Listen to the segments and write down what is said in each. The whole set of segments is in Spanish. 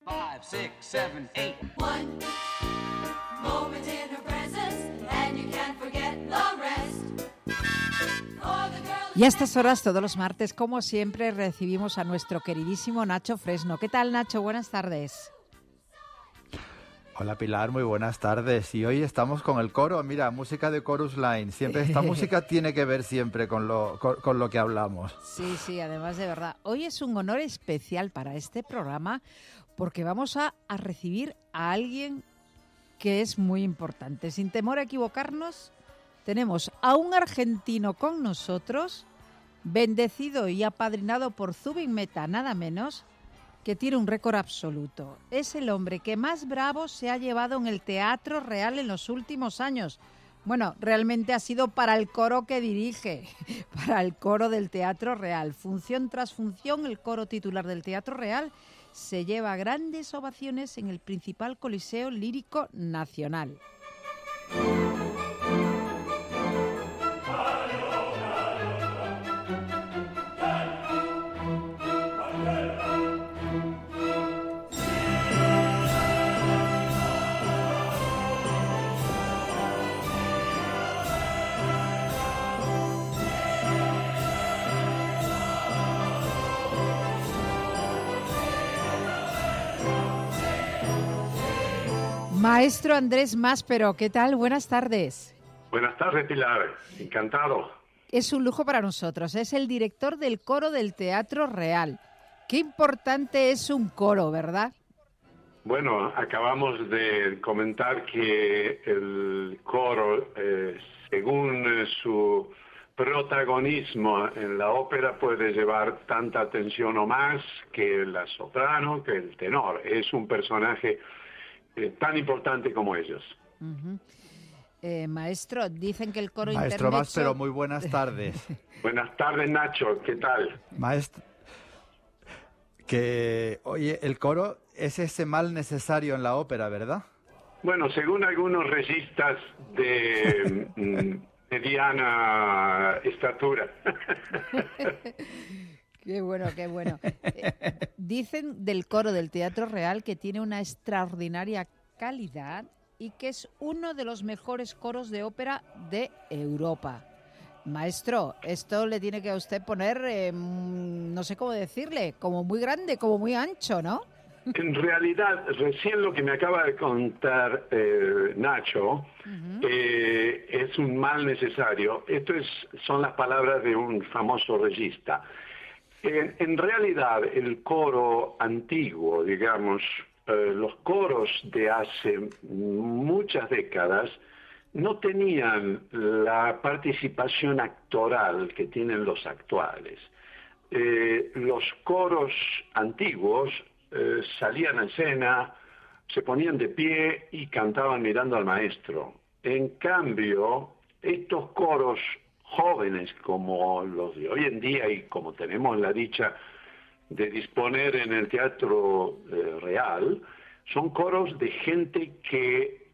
5, 6, 7, 8. One moment in her presence, and you can't forget the rest. For the girl. Y a estas horas, todos los martes, como siempre, recibimos a nuestro queridísimo Nacho Fresno. ¿Qué tal, Nacho? Buenas tardes. Hola Pilar, muy buenas tardes. Y hoy estamos con el coro, mira, música de Chorus Line. Siempre esta música tiene que ver siempre con lo que hablamos. Sí, además de verdad. Hoy es un honor especial para este programa porque vamos a recibir a alguien que es muy importante. Sin temor a equivocarnos, tenemos a un argentino con nosotros, bendecido y apadrinado por Zubin Mehta, nada menos, que tiene un récord absoluto. Es el hombre que más bravos se ha llevado en el Teatro Real en los últimos años. Bueno, realmente ha sido para el coro que dirige, para el coro del Teatro Real. Función tras función, el coro titular del Teatro Real se lleva grandes ovaciones en el principal coliseo lírico nacional. Maestro Andrés Máspero, ¿qué tal? Buenas tardes. Buenas tardes, Pilar. Encantado. Es un lujo para nosotros. Es el director del coro del Teatro Real. Qué importante es un coro, ¿verdad? Bueno, acabamos de comentar que el coro, según su protagonismo en la ópera, puede llevar tanta atención o más que la soprano, que el tenor. Es un personaje tan importante como ellos. Uh-huh. Maestro, dicen que el coro Maestro intermezzo... Máspero, muy buenas tardes. Buenas tardes, Nacho, ¿qué tal? Maestro, que, oye, el coro es ese mal necesario en la ópera, ¿verdad? Bueno, según algunos registas de mediana estatura. Qué bueno, qué bueno. Dicen del coro del Teatro Real que tiene una extraordinaria calidad y que es uno de los mejores coros de ópera de Europa. Maestro, esto le tiene que a usted poner, no sé cómo decirle, como muy grande, como muy ancho, ¿no? En realidad, recién lo que me acaba de contar Nacho, es un mal necesario. Son las palabras de un famoso regista. En realidad, el coro antiguo, digamos, los coros de hace muchas décadas no tenían la participación actoral que tienen los actuales. Los coros antiguos salían a escena, se ponían de pie y cantaban mirando al maestro. En cambio, estos coros jóvenes como los de hoy en día y como tenemos la dicha de disponer en el Teatro Real, son coros de gente que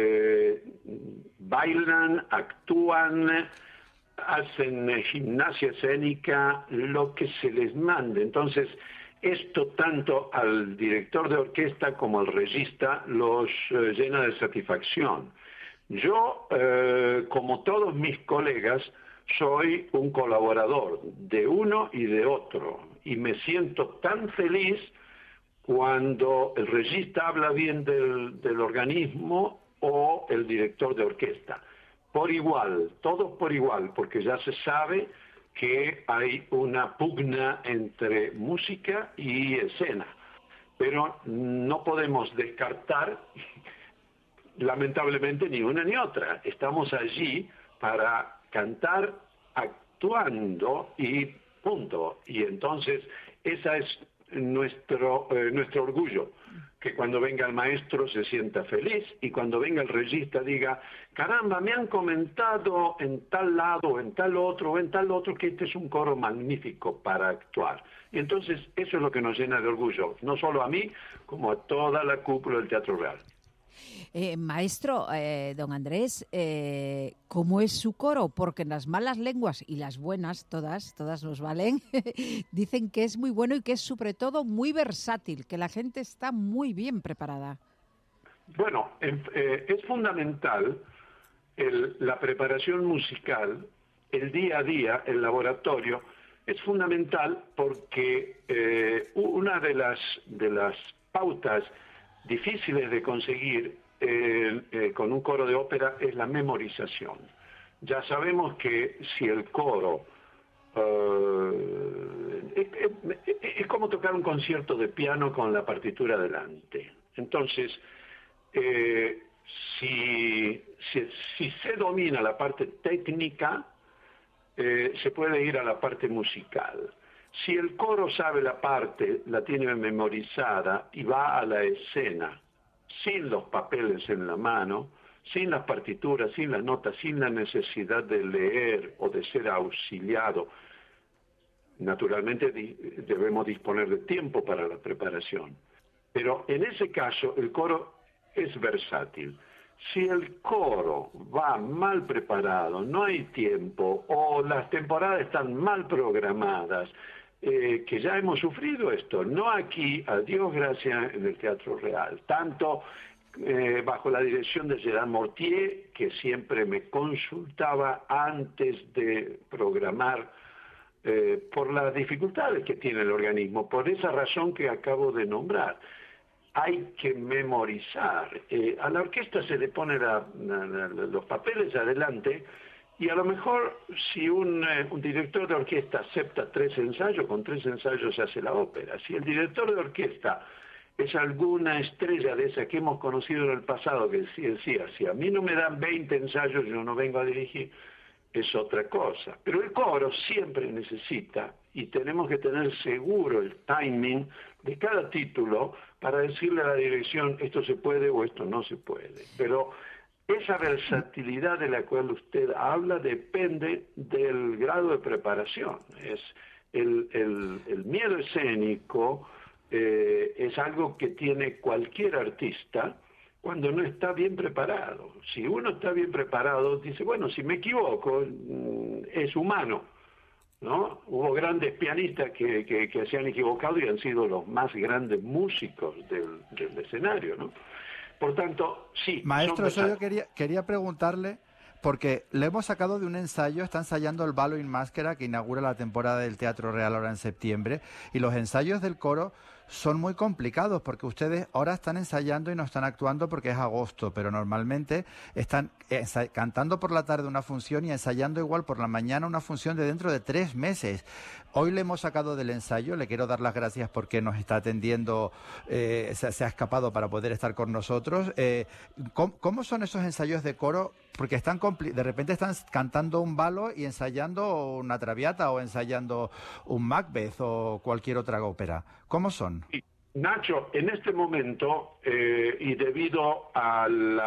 bailan, actúan, hacen gimnasia escénica, lo que se les mande. Entonces, esto tanto al director de orquesta como al regista los llena de satisfacción. Yo, como todos mis colegas, soy un colaborador de uno y de otro y me siento tan feliz cuando el regista habla bien del organismo o el director de orquesta. Por igual, todos por igual, porque ya se sabe que hay una pugna entre música y escena, pero no podemos descartar lamentablemente ni una ni otra. Estamos allí para cantar actuando y punto. Y entonces esa es nuestro orgullo, que cuando venga el maestro se sienta feliz y cuando venga el regista diga, caramba, me han comentado en tal lado, en tal otro, que este es un coro magnífico para actuar. Y entonces eso es lo que nos llena de orgullo, no solo a mí, como a toda la cúpula del Teatro Real. Maestro, don Andrés, ¿cómo es su coro? Porque en las malas lenguas y las buenas, todas nos valen, dicen que es muy bueno y que es sobre todo muy versátil, que la gente está muy bien preparada. Bueno, es fundamental la preparación musical, el día a día, el laboratorio, es fundamental porque una de las pautas difíciles de conseguir con un coro de ópera es la memorización. Ya sabemos que si el coro es como tocar un concierto de piano con la partitura delante. Entonces, si se domina la parte técnica, se puede ir a la parte musical. Si el coro sabe la parte, la tiene memorizada y va a la escena, sin los papeles en la mano, sin las partituras, sin las notas, sin la necesidad de leer o de ser auxiliado, naturalmente debemos disponer de tiempo para la preparación. Pero en ese caso el coro es versátil. Si el coro va mal preparado, no hay tiempo, o las temporadas están mal programadas, que ya hemos sufrido esto, no aquí, a Dios gracias, en el Teatro Real, tanto bajo la dirección de Gerard Mortier, que siempre me consultaba antes de programar, por las dificultades que tiene el organismo, por esa razón que acabo de nombrar. Hay que memorizar. A la orquesta se le pone los papeles adelante y a lo mejor si un director de orquesta acepta 3 ensayos, con 3 ensayos se hace la ópera. Si el director de orquesta es alguna estrella de esa que hemos conocido en el pasado, que decía, si a mí no me dan 20 ensayos, yo no vengo a dirigir, es otra cosa. Pero el coro siempre necesita, y tenemos que tener seguro el timing de cada título para decirle a la dirección esto se puede o esto no se puede. Pero esa versatilidad de la cual usted habla depende del grado de preparación. Es el miedo escénico es algo que tiene cualquier artista cuando no está bien preparado. Si uno está bien preparado, dice, bueno, si me equivoco, es humano, ¿no? Hubo grandes pianistas que se han equivocado y han sido los más grandes músicos del escenario, ¿no? Por tanto, sí. Maestro, eso yo quería preguntarle, porque le hemos sacado de un ensayo, está ensayando el Ballo in Maschera, que inaugura la temporada del Teatro Real ahora en septiembre, y los ensayos del coro son muy complicados, porque ustedes ahora están ensayando y no están actuando porque es agosto, pero normalmente están cantando por la tarde una función y ensayando igual por la mañana una función de dentro de 3 meses. Hoy le hemos sacado del ensayo, le quiero dar las gracias porque nos está atendiendo, se ha escapado para poder estar con nosotros. ¿Cómo son esos ensayos de coro? Porque de repente están cantando un balo y ensayando una Traviata o ensayando un Macbeth o cualquier otra ópera. ¿Cómo son? Nacho, en este momento, y debido a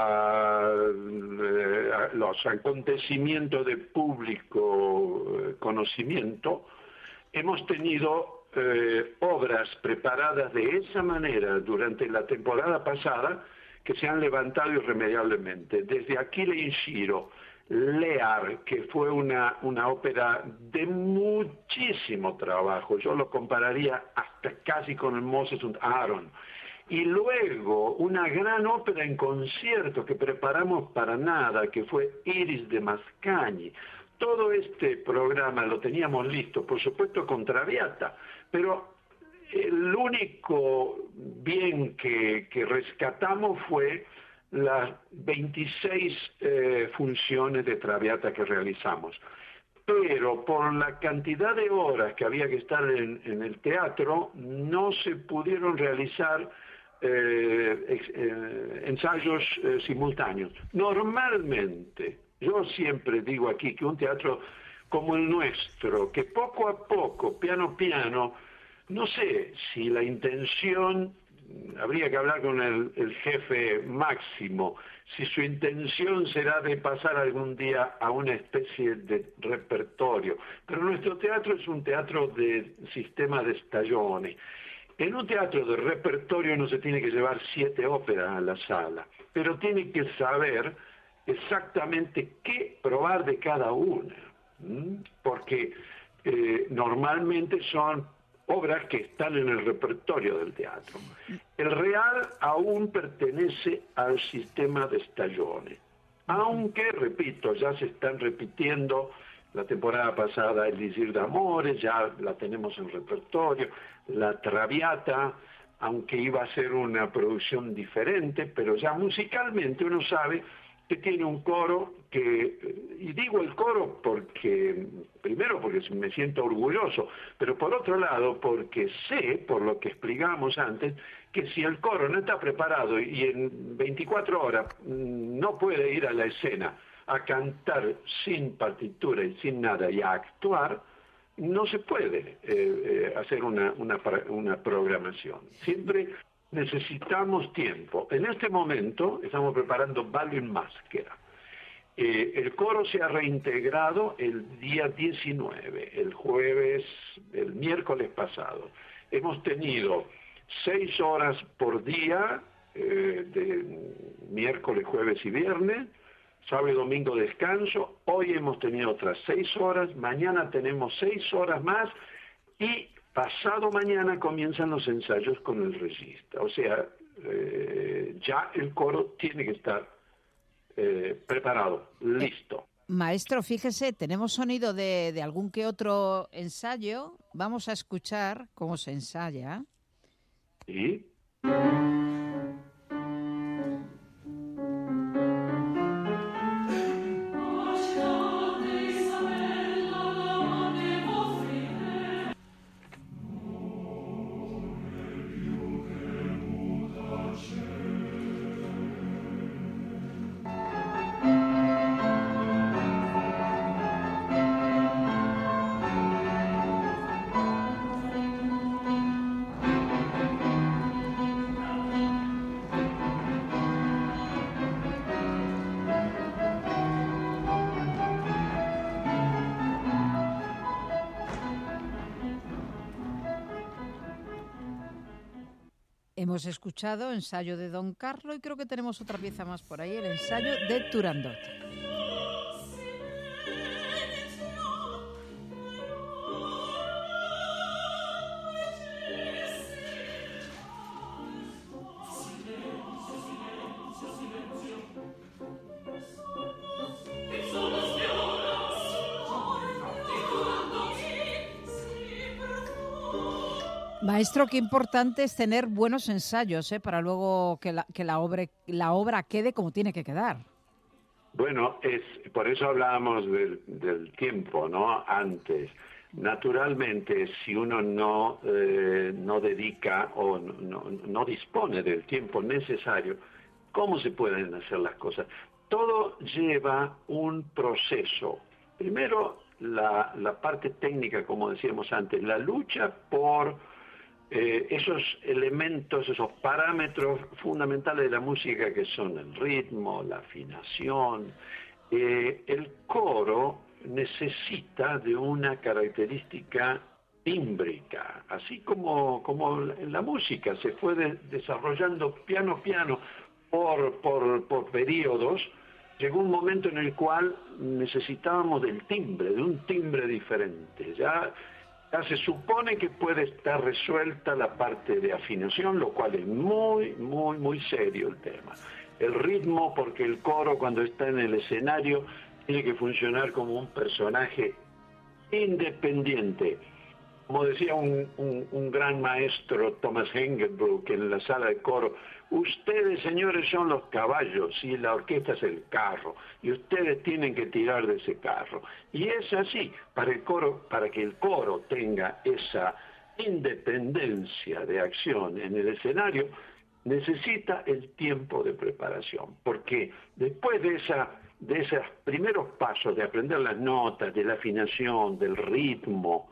los acontecimientos de público conocimiento, hemos tenido obras preparadas de esa manera durante la temporada pasada que se han levantado irremediablemente. Desde Achille in Giro, Lear, que fue una ópera de muchísimo trabajo, yo lo compararía hasta casi con el Moses und Aaron, y luego una gran ópera en concierto que preparamos para nada, que fue Iris de Mascagni. Todo este programa lo teníamos listo, por supuesto con Traviata, pero el único bien que rescatamos fue las 26 funciones de Traviata que realizamos. Pero por la cantidad de horas que había que estar en el teatro, no se pudieron realizar ensayos simultáneos. Normalmente, yo siempre digo aquí que un teatro como el nuestro, que poco a poco, piano a piano, no sé si la intención, habría que hablar con el jefe máximo, si su intención será de pasar algún día a una especie de repertorio. Pero nuestro teatro es un teatro de sistema de stagioni. en un teatro de repertorio no se tiene que llevar 7 óperas a la sala, pero tiene que saber exactamente qué probar de cada una, porque normalmente son obras que están en el repertorio del teatro. El Real aún pertenece al sistema de Stagione, aunque, repito, ya se están repitiendo. La temporada pasada El Lisir d'Amore, ya la tenemos en repertorio. La Traviata, aunque iba a ser una producción diferente, pero ya musicalmente uno sabe que tiene un coro y digo el coro porque, primero porque me siento orgulloso, pero por otro lado porque sé, por lo que explicamos antes, que si el coro no está preparado y en 24 horas no puede ir a la escena a cantar sin partitura y sin nada y a actuar, no se puede hacer una programación. Siempre necesitamos tiempo. En este momento estamos preparando Ballo in Maschera. El coro se ha reintegrado el día 19, el miércoles pasado. Hemos tenido 6 horas por día, de miércoles, jueves y viernes, sábado y domingo descanso. Hoy hemos tenido otras 6 horas, mañana tenemos 6 horas más y pasado mañana comienzan los ensayos con el regista. O sea, ya el coro tiene que estar preparado, listo. Maestro, fíjese, tenemos sonido de algún que otro ensayo. Vamos a escuchar cómo se ensaya. ¿Sí? Hemos escuchado ensayo de Don Carlo y creo que tenemos otra pieza más por ahí, el ensayo de Turandot. Maestro, qué importante es tener buenos ensayos, para luego que la obra quede como tiene que quedar. Bueno, por eso hablábamos del tiempo, ¿no? Antes. Naturalmente, si uno no dedica o no dispone del tiempo necesario, ¿cómo se pueden hacer las cosas? Todo lleva un proceso. Primero, la parte técnica, como decíamos antes, la lucha por esos elementos, esos parámetros fundamentales de la música que son el ritmo, la afinación. El coro necesita de una característica tímbrica, así como en la música se fue desarrollando piano a piano por periodos. Llegó un momento en el cual necesitábamos de un timbre diferente. Ya se supone que puede estar resuelta la parte de afinación, lo cual es muy, muy, muy serio el tema. El ritmo, porque el coro cuando está en el escenario tiene que funcionar como un personaje independiente. Como decía un gran maestro, Thomas Hengelbrook, en la sala de coro, ustedes, señores, son los caballos y la orquesta es el carro, y ustedes tienen que tirar de ese carro. Y es así, para que el coro tenga esa independencia de acción en el escenario, necesita el tiempo de preparación, porque después de esos primeros pasos de aprender las notas, de la afinación, del ritmo,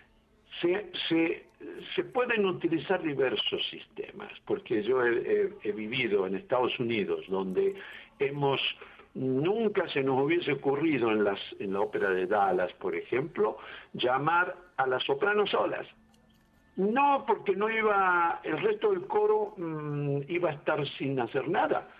se pueden utilizar diversos sistemas, porque yo he vivido en Estados Unidos, donde nunca se nos hubiese ocurrido en la ópera de Dallas, por ejemplo, llamar a las sopranos solas. No, porque no iba, el resto del coro iba a estar sin hacer nada.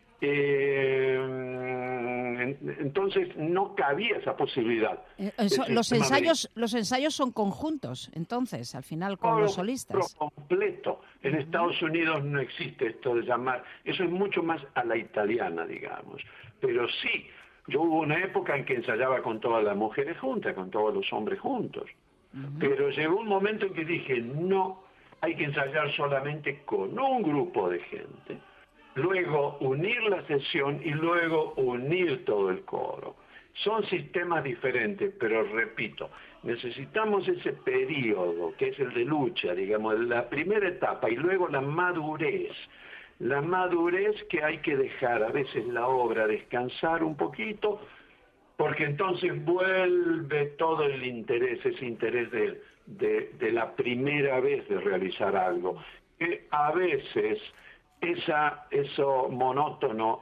Entonces no cabía esa posibilidad. Los ensayos son conjuntos, entonces, al final, con los solistas. Completo. En Estados Unidos no existe esto de llamar, eso es mucho más a la italiana, digamos. Pero sí, yo hubo una época en que ensayaba con todas las mujeres juntas, con todos los hombres juntos. Pero llegó un momento en que dije, no, hay que ensayar solamente con un grupo de gente, luego unir la sesión y luego unir todo el coro. Son sistemas diferentes, pero repito, necesitamos ese periodo, que es el de lucha, digamos, la primera etapa, y luego la madurez que hay que dejar a veces la obra descansar un poquito, porque entonces vuelve todo el interés, ese interés de la primera vez de realizar algo. Que a veces eso monótono,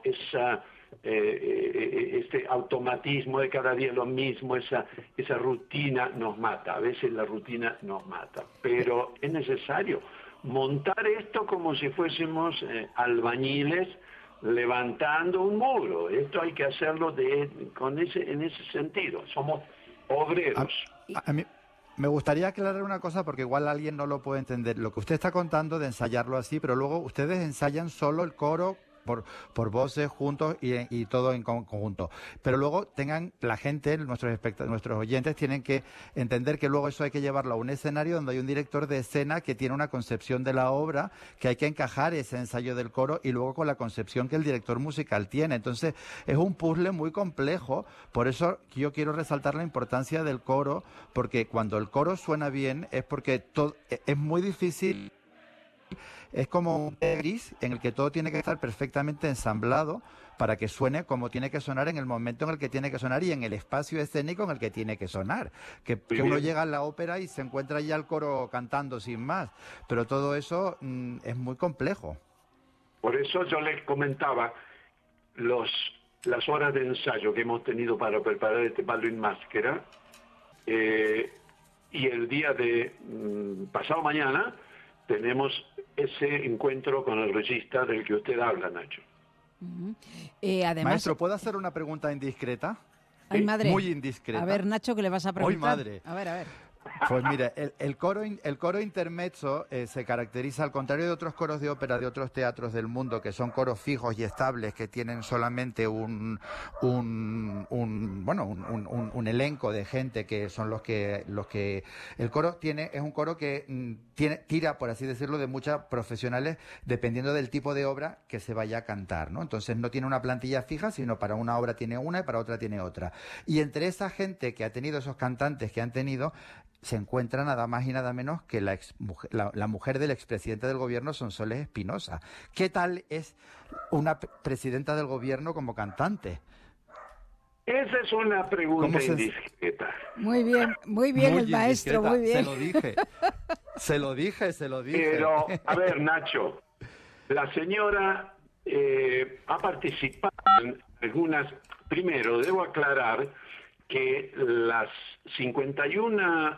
este automatismo de cada día lo mismo, esa rutina nos mata, a veces la rutina nos mata, pero es necesario montar esto como si fuésemos albañiles levantando un muro. Esto hay que hacerlo en ese sentido. Somos obreros. A mí me gustaría aclarar una cosa porque igual alguien no lo puede entender. Lo que usted está contando de ensayarlo así, pero luego ustedes ensayan solo el coro por voces juntos y todo en conjunto. Pero luego tengan la gente, nuestros oyentes tienen que entender que luego eso hay que llevarlo a un escenario donde hay un director de escena que tiene una concepción de la obra, que hay que encajar ese ensayo del coro y luego con la concepción que el director musical tiene. Entonces es un puzzle muy complejo. Por eso yo quiero resaltar la importancia del coro, porque cuando el coro suena bien es porque es muy difícil. Es como un gris en el que todo tiene que estar perfectamente ensamblado para que suene como tiene que sonar en el momento en el que tiene que sonar y en el espacio escénico en el que tiene que sonar. Que uno llega a la ópera y se encuentra ya el coro cantando sin más. Pero todo eso es muy complejo. Por eso yo les comentaba las horas de ensayo que hemos tenido para preparar este Ballo in Maschera, y el día de pasado mañana tenemos ese encuentro con el regista del que usted habla, Nacho. Además, Maestro, ¿puedo hacer una pregunta indiscreta? Ay, madre. Muy indiscreta. A ver, Nacho, ¿qué le vas a preguntar? Ay, madre. A ver. Pues mire, el coro intermezzo se caracteriza, al contrario de otros coros de ópera de otros teatros del mundo, que son coros fijos y estables, que tienen solamente un elenco de gente que son los que el coro es un coro que tira, por así decirlo, de muchas profesionales dependiendo del tipo de obra que se vaya a cantar, ¿no? Entonces no tiene una plantilla fija, sino para una obra tiene una y para otra tiene otra. Y entre esa gente que ha tenido, esos cantantes que han tenido, se encuentra nada más y nada menos que la mujer del expresidente del gobierno, Sonsoles Espinosa. ¿Qué tal es una presidenta del gobierno como cantante? Esa es una pregunta indiscreta. Muy bien muy el maestro, muy bien. Se lo dije. Pero, a ver, Nacho, la señora ha participado en algunas. Primero, debo aclarar que las 51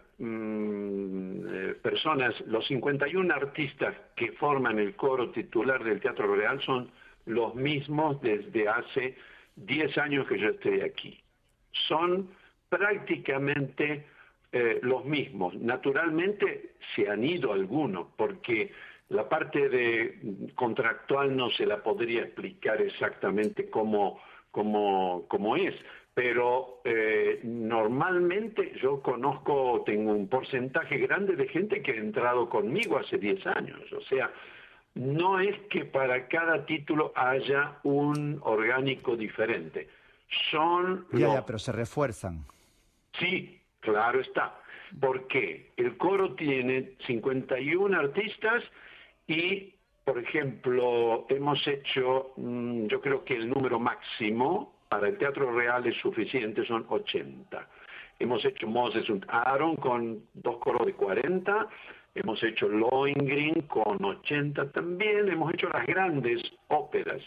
personas, los 51 artistas que forman el coro titular del Teatro Real son los mismos desde hace 10 años que yo estoy aquí. Son prácticamente los mismos. Naturalmente se han ido algunos, porque la parte de contractual no se la podría explicar exactamente cómo es. Pero normalmente yo tengo un porcentaje grande de gente que ha entrado conmigo hace 10 años. O sea, no es que para cada título haya un orgánico diferente. Pero se refuerzan. Sí, claro está. Porque el coro tiene 51 artistas y, por ejemplo, hemos hecho, yo creo que el número máximo para el Teatro Real es suficiente, son 80. Hemos hecho Moses und Aaron con 2 coros de 40, hemos hecho Lohengrin con 80 también, hemos hecho las grandes óperas,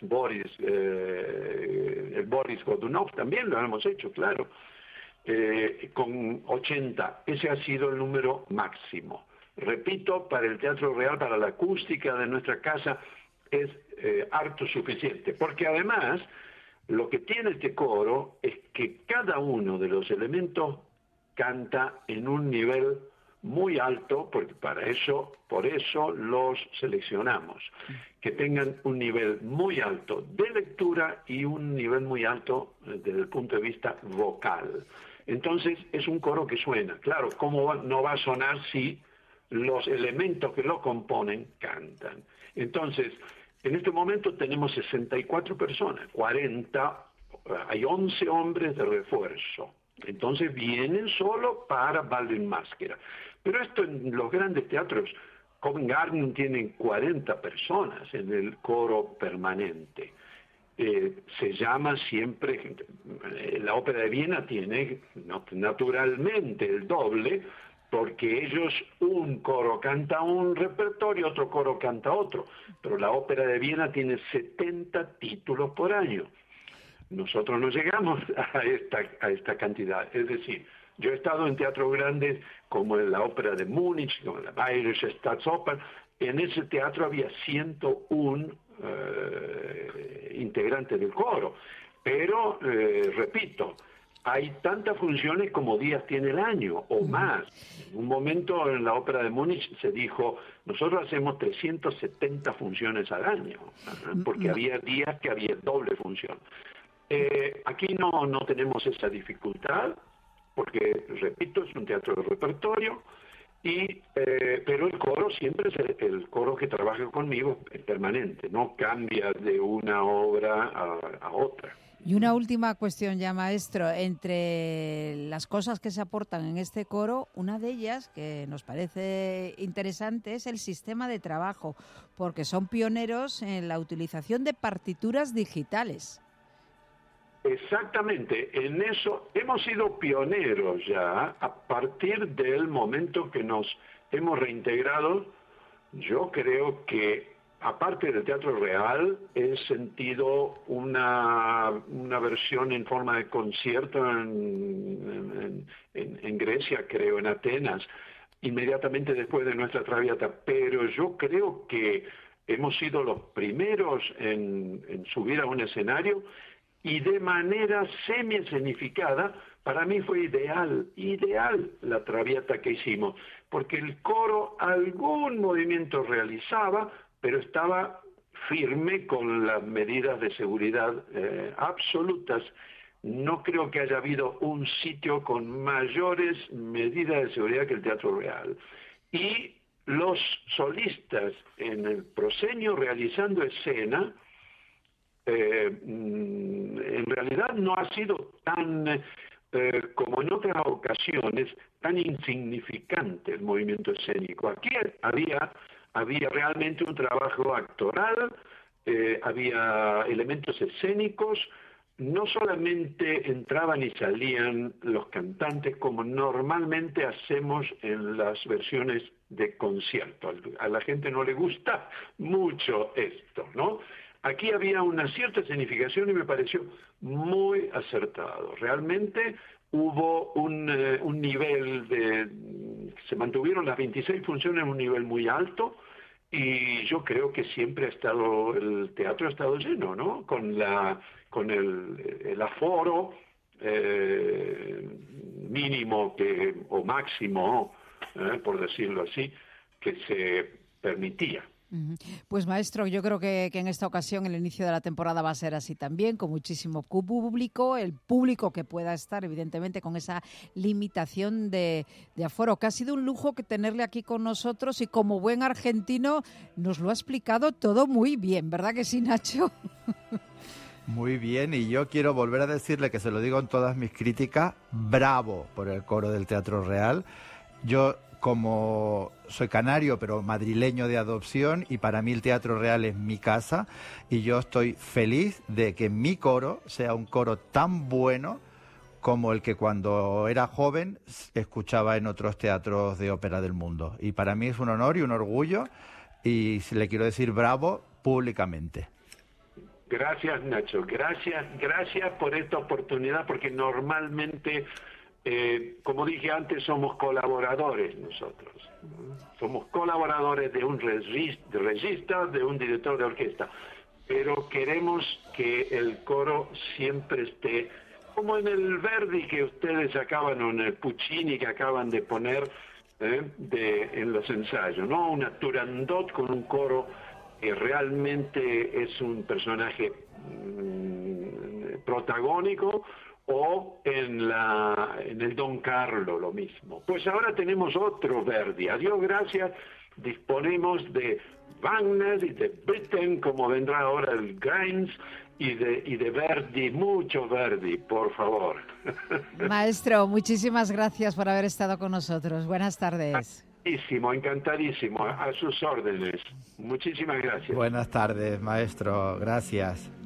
el Boris Godunov también lo hemos hecho, claro, con 80. Ese ha sido el número máximo. repito, para el Teatro Real, para la acústica de nuestra casa, es harto suficiente. Porque además, lo que tiene este coro es que cada uno de los elementos canta en un nivel muy alto, porque por eso los seleccionamos, que tengan un nivel muy alto de lectura y un nivel muy alto desde el punto de vista vocal. Entonces es un coro que suena. Claro, ¿cómo no va a sonar si los elementos que lo componen cantan? Entonces, en este momento tenemos 64 personas, 40, hay 11 hombres de refuerzo. Entonces vienen solo para Baldwin Máscara. Pero esto en los grandes teatros, Covent Garden tienen 40 personas en el coro permanente. Se llama siempre, la Ópera de Viena tiene naturalmente el doble, porque ellos, un coro canta un repertorio, otro coro canta otro, pero la Ópera de Viena tiene 70 títulos por año. Nosotros no llegamos a esta cantidad, es decir, yo he estado en teatros grandes como en la Ópera de Múnich, como en la Bayerische Staatsoper. En ese teatro había 101 integrantes del coro. Pero, repito, hay tantas funciones como días tiene el año o más. En un momento en la Ópera de Múnich se dijo, nosotros hacemos 370 funciones al año, porque había días que había doble función. Aquí no tenemos esa dificultad, porque, repito, es un teatro de repertorio, pero el coro siempre es el coro que trabaja conmigo, es permanente, no cambia de una obra a otra. Y una última cuestión ya, maestro. Entre las cosas que se aportan en este coro, una de ellas que nos parece interesante es el sistema de trabajo, porque son pioneros en la utilización de partituras digitales. Exactamente, en eso hemos sido pioneros ya a partir del momento que nos hemos reintegrado. Yo creo que aparte del Teatro Real he sentido una versión en forma de concierto en Grecia, creo, en Atenas, inmediatamente después de nuestra Traviata, pero yo creo que hemos sido los primeros en subir a un escenario. Y de manera semi-escenificada, para mí fue ideal la Traviata que hicimos, porque el coro algún movimiento realizaba, pero estaba firme con las medidas de seguridad absolutas. No creo que haya habido un sitio con mayores medidas de seguridad que el Teatro Real. Y los solistas en el proscenio realizando escena, en realidad no ha sido tan, como en otras ocasiones, tan insignificante el movimiento escénico. Aquí había realmente un trabajo actoral, había elementos escénicos, no solamente entraban y salían los cantantes como normalmente hacemos en las versiones de concierto. A la gente no le gusta mucho esto, ¿no? Aquí había una cierta escenificación y me pareció muy acertado. Realmente hubo un nivel se mantuvieron las 26 funciones en un nivel muy alto y yo creo que siempre el teatro ha estado lleno, ¿no? Con el aforo mínimo o máximo, por decirlo así, que se permitía. Pues maestro, yo creo que en esta ocasión el inicio de la temporada va a ser así también, con muchísimo público, el público que pueda estar evidentemente con esa limitación de aforo, que ha sido un lujo que tenerle aquí con nosotros y como buen argentino nos lo ha explicado todo muy bien, ¿verdad que sí, Nacho? Muy bien, y yo quiero volver a decirle que se lo digo en todas mis críticas, bravo por el coro del Teatro Real. Yo, como soy canario, pero madrileño de adopción, y para mí el Teatro Real es mi casa, y yo estoy feliz de que mi coro sea un coro tan bueno como el que cuando era joven escuchaba en otros teatros de ópera del mundo. Y para mí es un honor y un orgullo, y le quiero decir bravo públicamente. Gracias, Nacho. Gracias por esta oportunidad, porque normalmente como dije antes, somos colaboradores nosotros. Somos colaboradores de un regista, de un director de orquesta. Pero queremos que el coro siempre esté, como en el Verdi que ustedes acaban, o en el Puccini que acaban de poner en los ensayos, ¿no? Una Turandot con un coro que realmente es un personaje protagónico, o en el Don Carlo lo mismo. Pues ahora tenemos otro Verdi. A Dios gracias, disponemos de Wagner y de Britten, como vendrá ahora el Grimes, y de Verdi, mucho Verdi, por favor. Maestro, muchísimas gracias por haber estado con nosotros. Buenas tardes. Encantadísimo, a sus órdenes. Muchísimas gracias. Buenas tardes, maestro. Gracias.